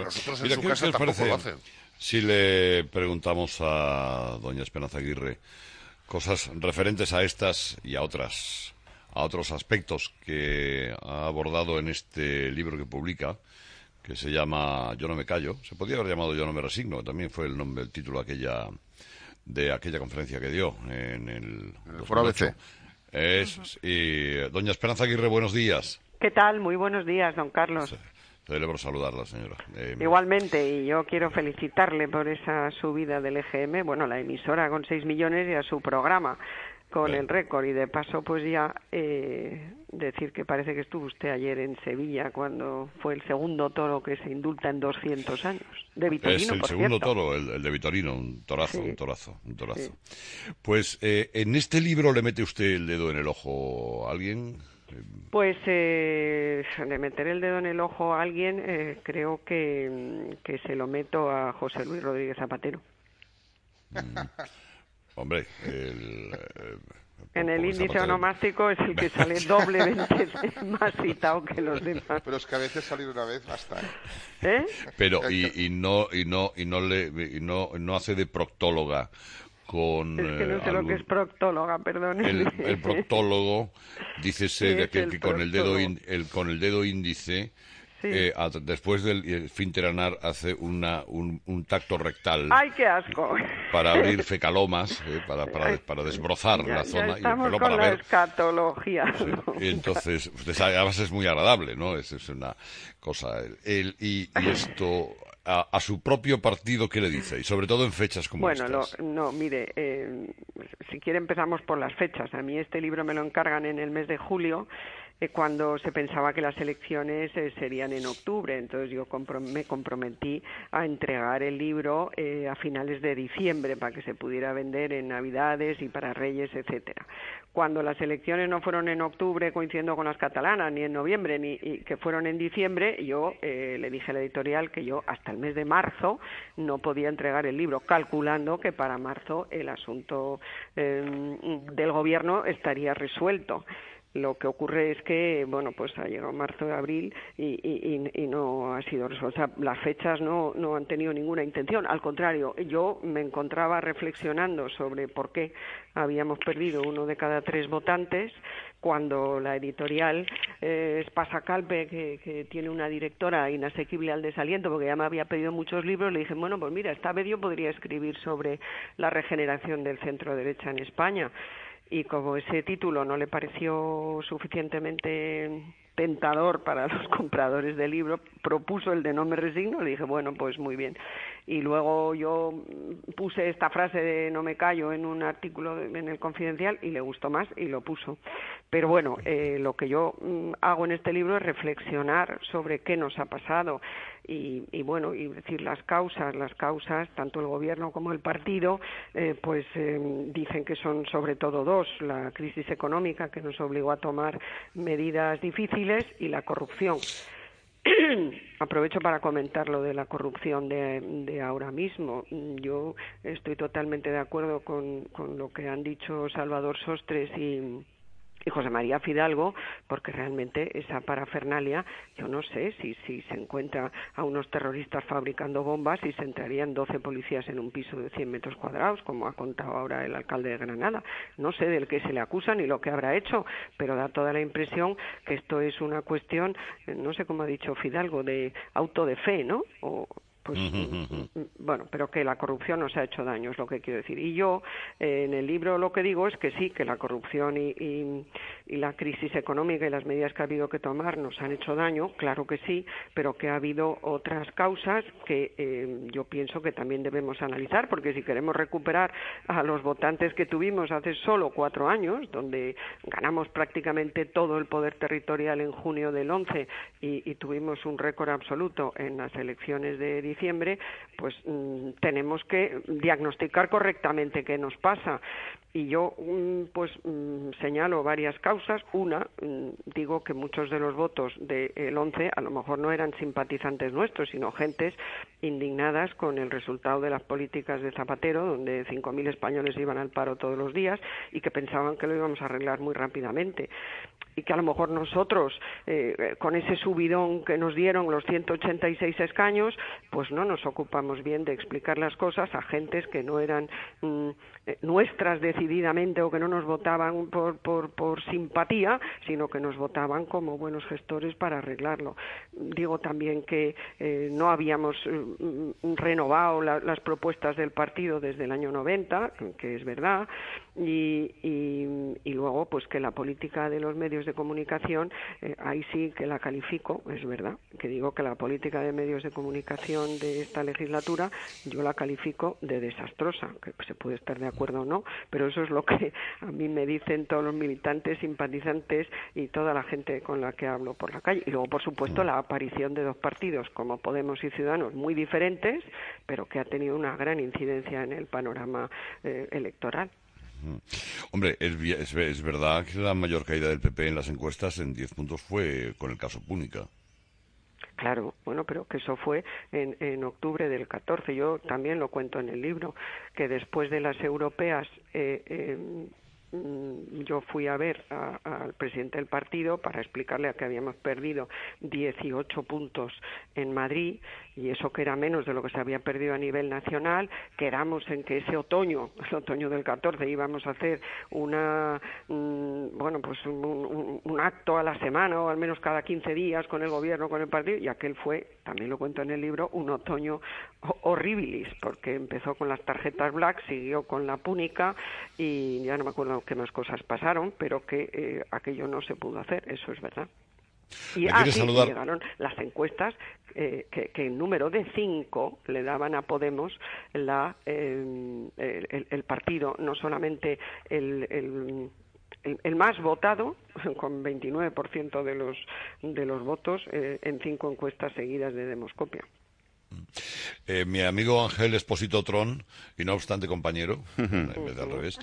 nosotros en Mira, su ¿qué casa os tampoco parece lo hacen. si le preguntamos a doña Esperanza Aguirre cosas referentes a estas y a otros aspectos que ha abordado en este libro que publica, que se llama Yo no me callo? Se podría haber llamado Yo no me resigno, que también fue el título de aquella conferencia que dio en el En el Foro 2008. ABC. Y doña Esperanza Aguirre, buenos días. ¿Qué tal? Muy buenos días, don Carlos. Celebro saludarla, señora. Igualmente, y yo quiero felicitarle por esa subida del EGM, bueno, la emisora con 6 millones y a su programa con el récord. Y de paso, pues ya decir que parece que estuvo usted ayer en Sevilla cuando fue el segundo toro que se indulta en 200 años. De Vitorino, es el por segundo cierto. toro, el de Vitorino, un torazo, Sí. un torazo. Sí. Pues en este libro le mete usted el dedo en el ojo a alguien. Pues de meter el dedo en el ojo a alguien, creo que se lo meto a José Luis Rodríguez Zapatero. Hombre, En el índice Zapatero... onomástico es el que sale doblemente más citado que los demás. Pero es que a veces salir una vez basta, ¿eh? ¿Eh? Pero no hace de proctóloga con Es que no sé lo que es proctóloga, perdón. el proctólogo, dícese que con el dedo índice, sí. después del esfínter anal hace un tacto rectal. ¡Ay, qué asco! Para abrir fecalomas, para desbrozar la zona. Ya estamos pero con para la ver escatología. Sí. Y entonces, pues, además es muy agradable, ¿no? Es una cosa. Y esto, a su propio partido, ¿qué le dice? Y sobre todo en fechas como estas. Bueno, mire, si quiere empezamos por las fechas. A mí este libro me lo encargan en el mes de julio, cuando se pensaba que las elecciones serían en octubre. Entonces yo me comprometí a entregar el libro a finales de diciembre para que se pudiera vender en Navidades y para Reyes, etcétera. Cuando las elecciones no fueron en octubre coincidiendo con las catalanas, ni en noviembre, ni que fueron en diciembre, yo le dije a la editorial que yo hasta el mes de marzo no podía entregar el libro, calculando que para marzo el asunto del gobierno estaría resuelto. Lo que ocurre es que, bueno, pues ha llegado marzo, abril y no ha sido resuelto. O sea, las fechas no han tenido ninguna intención. Al contrario, yo me encontraba reflexionando sobre por qué habíamos perdido 1 de cada 3 votantes cuando la editorial Espasa Calpe, que tiene una directora inasequible al desaliento, porque ya me había pedido muchos libros, le dije, bueno, pues mira, esta vez yo podría escribir sobre la regeneración del centro derecha en España. Y como ese título no le pareció suficientemente tentador para los compradores de libro, propuso el de No me resigno, le dije, bueno, pues muy bien. Y luego yo puse esta frase de no me callo en un artículo en el Confidencial y le gustó más y lo puso. Pero bueno, lo que yo hago en este libro es reflexionar sobre qué nos ha pasado y bueno, y decir las causas, tanto el gobierno como el partido, dicen que son sobre todo 2, la crisis económica que nos obligó a tomar medidas difíciles y la corrupción. Aprovecho para comentar lo de la corrupción de ahora mismo. Yo estoy totalmente de acuerdo con lo que han dicho Salvador Sostres y José María Fidalgo, porque realmente esa parafernalia, yo no sé si se encuentra a unos terroristas fabricando bombas y se entrarían 12 policías en un piso de 100 metros cuadrados, como ha contado ahora el alcalde de Granada. No sé del que se le acusa ni lo que habrá hecho, pero da toda la impresión que esto es una cuestión, no sé cómo ha dicho Fidalgo, de auto de fe, ¿no? Pues bueno, pero que la corrupción nos ha hecho daño, es lo que quiero decir. Y yo, en el libro lo que digo es que sí, que la corrupción y la crisis económica y las medidas que ha habido que tomar nos han hecho daño, claro que sí, pero que ha habido otras causas que yo pienso que también debemos analizar, porque si queremos recuperar a los votantes que tuvimos hace solo 4 años, donde ganamos prácticamente todo el poder territorial en junio del 11 y tuvimos un récord absoluto en las elecciones de diciembre, pues tenemos que diagnosticar correctamente qué nos pasa. Y yo señalo varias causas. Una, digo que muchos de los votos del 11 a lo mejor no eran simpatizantes nuestros, sino gentes indignadas con el resultado de las políticas de Zapatero, donde 5.000 españoles iban al paro todos los días y que pensaban que lo íbamos a arreglar muy rápidamente. y que a lo mejor nosotros, con ese subidón que nos dieron los 186 escaños, pues no nos ocupamos bien de explicar las cosas a gentes que no eran nuestras decididamente o que no nos votaban por simpatía, sino que nos votaban como buenos gestores para arreglarlo. Digo también que no habíamos renovado las propuestas del partido desde el año 90, que es verdad, y luego pues que la política de los medios de comunicación, ahí sí que la califico, es verdad, que digo que la política de medios de comunicación de esta legislatura yo la califico de desastrosa, que se puede estar de acuerdo o no, pero eso es lo que a mí me dicen todos los militantes, simpatizantes y toda la gente con la que hablo por la calle. Y luego, por supuesto, la aparición de dos partidos como Podemos y Ciudadanos muy diferentes, pero que ha tenido una gran incidencia en el panorama electoral. Hombre, es verdad que la mayor caída del PP en las encuestas en 10 puntos fue con el caso Púnica. Claro, bueno, pero que eso fue en octubre del 14. Yo también lo cuento en el libro, que después de las europeas yo fui a ver al presidente del partido para explicarle que habíamos perdido 18 puntos en Madrid, y eso que era menos de lo que se había perdido a nivel nacional. Quedamos en que ese otoño, el otoño del 14, íbamos a hacer un acto a la semana o al menos cada 15 días con el gobierno, con el partido, y aquel fue, también lo cuento en el libro, un otoño horribilis, porque empezó con las tarjetas black, siguió con la púnica y ya no me acuerdo qué más cosas pasaron, pero que aquello no se pudo hacer, eso es verdad. Y llegaron las encuestas que en número de 5 le daban a Podemos el partido, no solamente el más votado, con 29% de los votos, en 5 encuestas seguidas de Demoscopia. Mi amigo Ángel Expósito Tron, y no obstante compañero, en vez de al revés,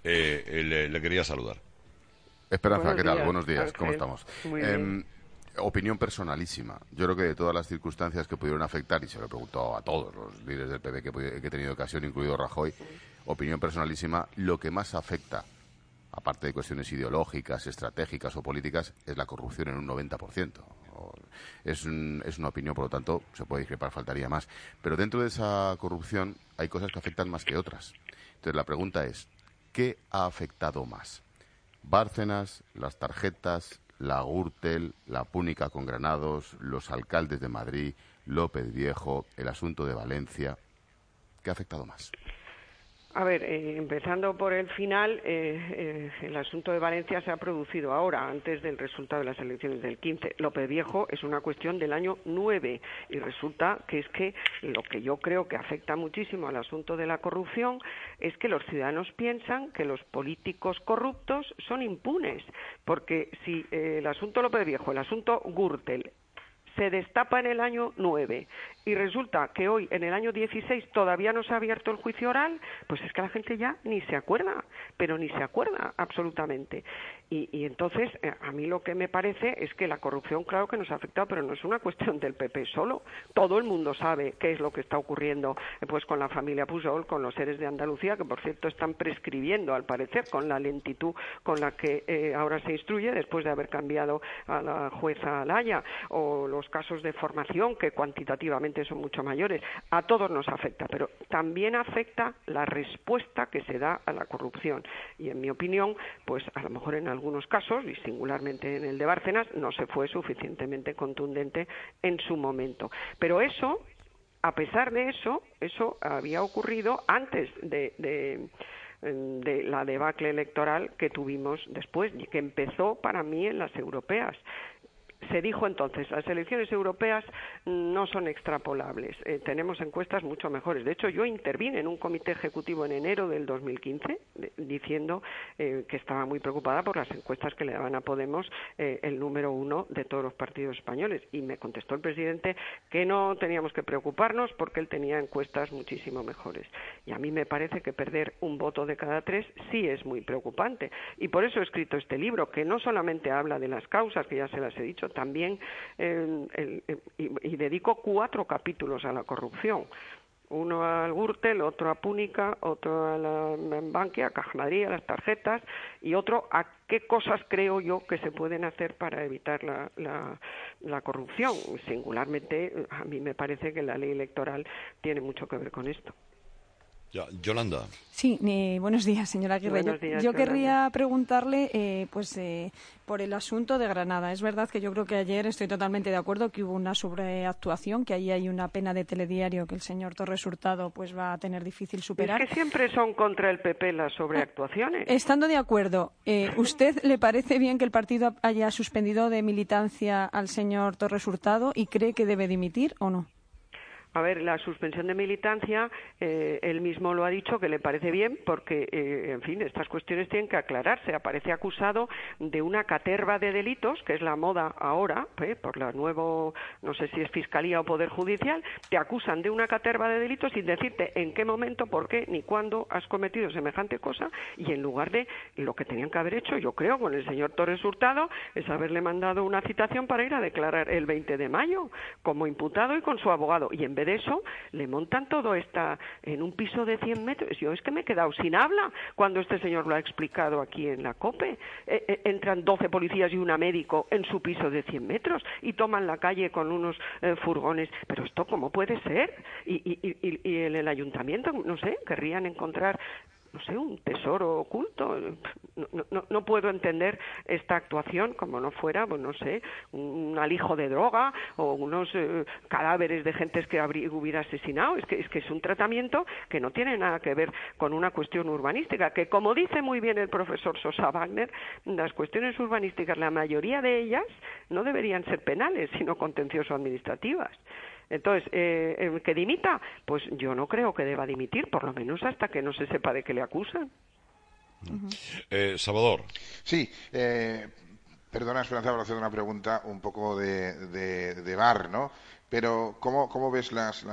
le quería saludar. Esperanza, ¿qué tal? Buenos días, Ángel. ¿cómo estamos? Muy bien. Opinión personalísima. Yo creo que de todas las circunstancias que pudieron afectar, y se lo he preguntado a todos los líderes del PP que he tenido ocasión, incluido Rajoy, opinión personalísima, lo que más afecta, aparte de cuestiones ideológicas, estratégicas o políticas, es la corrupción en un 90%. Es una opinión, por lo tanto, se puede discrepar, faltaría más. Pero dentro de esa corrupción hay cosas que afectan más que otras. Entonces la pregunta es, ¿qué ha afectado más? Bárcenas, las tarjetas, la Gürtel, la púnica con Granados, los alcaldes de Madrid, López Viejo, el asunto de Valencia. ¿Qué ha afectado más? A ver, empezando por el final, el asunto de Valencia se ha producido ahora, antes del resultado de las elecciones del 15. López Viejo es una cuestión del año 9 y resulta que es que lo que yo creo que afecta muchísimo al asunto de la corrupción es que los ciudadanos piensan que los políticos corruptos son impunes, porque si el asunto López Viejo, el asunto Gürtel, se destapa en el año 9 y resulta que hoy, en el año 16, todavía no se ha abierto el juicio oral, pues es que la gente ya ni se acuerda, pero ni se acuerda absolutamente. Y entonces, a mí lo que me parece es que la corrupción, claro que nos ha afectado, pero no es una cuestión del PP solo. Todo el mundo sabe qué es lo que está ocurriendo pues con la familia Pujol, con los seres de Andalucía, que por cierto están prescribiendo, al parecer, con la lentitud con la que ahora se instruye, después de haber cambiado a la jueza Alaya, o los casos de formación, que cuantitativamente son mucho mayores. A todos nos afecta, pero también afecta la respuesta que se da a la corrupción. Y en mi opinión, pues a lo mejor en algunos casos, y singularmente en el de Bárcenas, no se fue suficientemente contundente en su momento. Pero eso, a pesar de eso había ocurrido antes de la debacle electoral que tuvimos después, y que empezó para mí en las europeas. Se dijo entonces, las elecciones europeas no son extrapolables, tenemos encuestas mucho mejores. De hecho, yo intervine en un comité ejecutivo en enero del 2015 diciendo que estaba muy preocupada por las encuestas que le daban a Podemos el número 1 de todos los partidos españoles. Y me contestó el presidente que no teníamos que preocuparnos porque él tenía encuestas muchísimo mejores. Y a mí me parece que perder un voto de cada 3 sí es muy preocupante. Y por eso he escrito este libro, que no solamente habla de las causas, que ya se las he dicho, también y dedico 4 capítulos a la corrupción. Uno al Gürtel, otro a Púnica, otro a la Bankia, a Caja Madrid, a las tarjetas, y otro a qué cosas creo yo que se pueden hacer para evitar la corrupción. Singularmente, a mí me parece que la ley electoral tiene mucho que ver con esto. Ya, Yolanda. Sí, buenos días, señora Aguirre. Buenos días, yo Yolanda. querría preguntarle por el asunto de Granada. Es verdad que yo creo que ayer estoy totalmente de acuerdo que hubo una sobreactuación, que ahí hay una pena de telediario que el señor Torres Hurtado pues va a tener difícil superar. Es que siempre son contra el PP las sobreactuaciones. Estando de acuerdo, ¿usted le parece bien que el partido haya suspendido de militancia al señor Torres Hurtado y cree que debe dimitir o no? A ver, la suspensión de militancia, él mismo lo ha dicho que le parece bien porque, en fin, estas cuestiones tienen que aclararse. Aparece acusado de una caterva de delitos, que es la moda ahora, por la nuevo, no sé si es Fiscalía o Poder Judicial, te acusan de una caterva de delitos sin decirte en qué momento, por qué, ni cuándo has cometido semejante cosa, y en lugar de lo que tenían que haber hecho, yo creo, con el señor Torres Hurtado, es haberle mandado una citación para ir a declarar el 20 de mayo como imputado y con su abogado, y en vez de eso le montan todo en un piso de 100 metros. Yo es que me he quedado sin habla cuando este señor lo ha explicado aquí en la COPE. Entran 12 policías y una médico en su piso de 100 metros y toman la calle con unos furgones. Pero esto, ¿cómo puede ser? Y en el ayuntamiento, no sé, querrían encontrar, no sé, un tesoro oculto. No puedo entender esta actuación como no fuera, pues no sé, un alijo de droga o unos cadáveres de gentes que hubiera asesinado. Es que es un tratamiento que no tiene nada que ver con una cuestión urbanística, que como dice muy bien el profesor Sosa Wagner, las cuestiones urbanísticas, la mayoría de ellas no deberían ser penales, sino contencioso-administrativas. Entonces, ¿que dimita? Pues yo no creo que deba dimitir, por lo menos hasta que no se sepa de qué le acusan. Salvador. Sí, perdona, Esperanza, por hacer una pregunta un poco de bar, ¿no? Pero, ¿cómo ves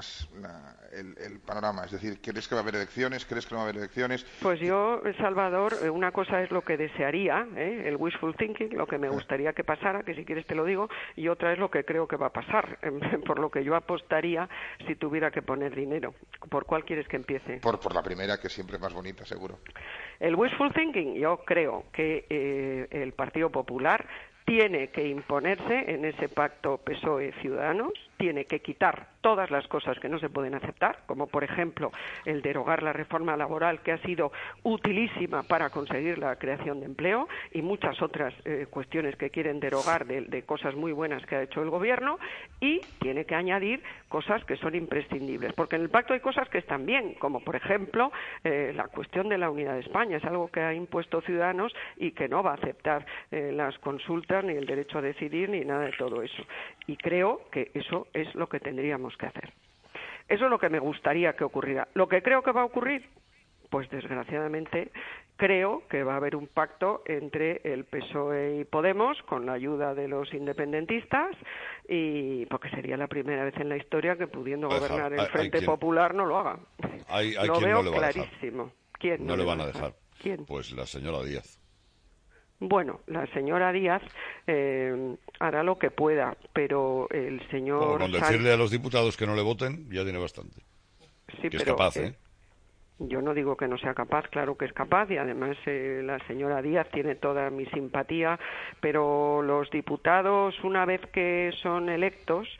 el panorama? Es decir, ¿crees que va a haber elecciones? ¿Crees que no va a haber elecciones? Pues yo, Salvador, una cosa es lo que desearía, el wishful thinking, lo que me gustaría que pasara, que si quieres te lo digo, y otra es lo que creo que va a pasar, por lo que yo apostaría si tuviera que poner dinero. ¿Por cuál quieres que empiece? Por la primera, que siempre es más bonita, seguro. El wishful thinking, yo creo que el Partido Popular tiene que imponerse en ese pacto PSOE-Ciudadanos, tiene que quitar todas las cosas que no se pueden aceptar, como por ejemplo el derogar la reforma laboral, que ha sido utilísima para conseguir la creación de empleo, y muchas otras cuestiones que quieren derogar de cosas muy buenas que ha hecho el gobierno, y tiene que añadir cosas que son imprescindibles, porque en el pacto hay cosas que están bien, como por ejemplo la cuestión de la unidad de España. Es algo que ha impuesto Ciudadanos y que no va a aceptar las consultas, ni el derecho a decidir, ni nada de todo eso. Y creo que eso es lo que tendríamos que hacer. Eso es lo que me gustaría que ocurriera. ¿Lo que creo que va a ocurrir? Pues desgraciadamente creo que va a haber un pacto entre el PSOE y Podemos con la ayuda de los independentistas, y porque sería la primera vez en la historia que pudiendo gobernar el Frente Popular no lo haga. Lo veo clarísimo. ¿Quién no le van a dejar? ¿Quién? Pues la señora Díaz. Bueno, la señora Díaz hará lo que pueda, pero el señor... Con decirle a los diputados que no le voten ya tiene bastante. Sí, que pero, es capaz, ¿eh? Yo no digo que no sea capaz, claro que es capaz, y además la señora Díaz tiene toda mi simpatía, pero los diputados, una vez que son electos,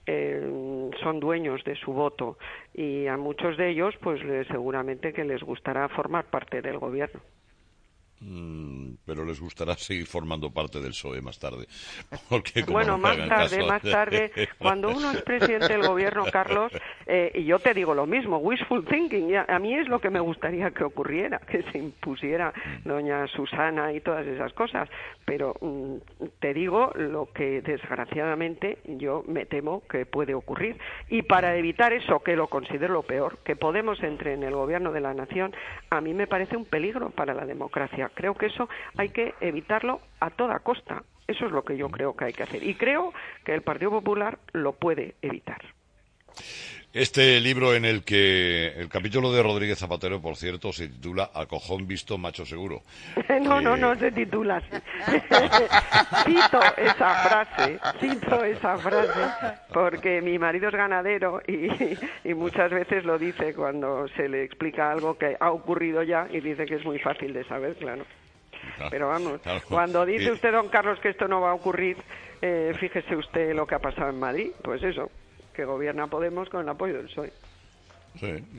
son dueños de su voto, y a muchos de ellos pues seguramente que les gustará formar parte del gobierno. Pero les gustará seguir formando parte del PSOE más tarde. Porque bueno, más tarde, cuando uno es presidente del gobierno, Carlos, y yo te digo lo mismo, wishful thinking, a mí es lo que me gustaría que ocurriera, que se impusiera doña Susana y todas esas cosas, pero te digo lo que desgraciadamente yo me temo que puede ocurrir, y para evitar eso, que lo considero lo peor, que Podemos entre en el gobierno de la nación, a mí me parece un peligro para la democracia. Creo que eso hay que evitarlo a toda costa. Eso es lo que yo creo que hay que hacer. Y creo que el Partido Popular lo puede evitar. Este libro en el que el capítulo de Rodríguez Zapatero, por cierto, se titula A cojón visto, macho seguro. No se titula así. Cito esa frase, porque mi marido es ganadero y muchas veces lo dice cuando se le explica algo que ha ocurrido ya y dice que es muy fácil de saber, claro. Pero vamos, claro, cuando dice usted, don Carlos, que esto no va a ocurrir, fíjese usted lo que ha pasado en Madrid, pues eso, que gobierna Podemos con el apoyo del PSOE. Sí.